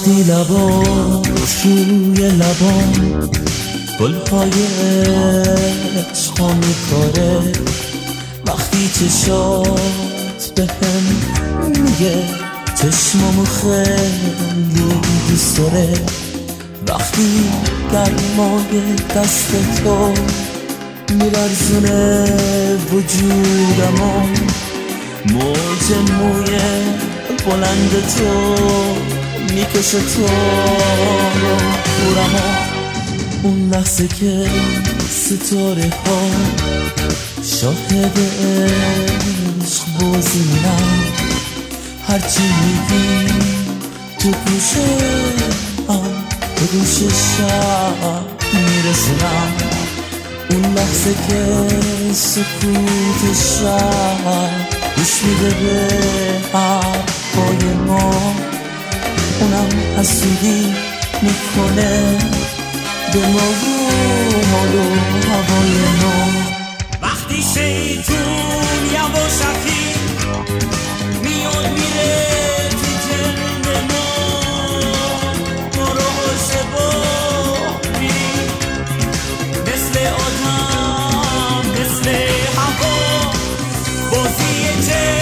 وقتی لبات روی لبام گلهای عشقا میکاره، وقتی چشات به هم میگه چشمامو خیلی دوست داره، وقتی گرمای دست تو میلرزونه وجودمو، موج موی بلند تو میکشه تو رو پورمو، اون لحظه که ستاره ها شاهد عشق بازی میرن، هرچی میگی تو گوشم به گوش شب میرسونم، اون لحظه که سکوت شب گوش میده به حرفای ما، اونم حسودی میکنه به ما حال و هوای ما. وقتی شیطون یواشکی میاد میره تو جلد ما رو عاشقی مثل آدم مثل هوا بازی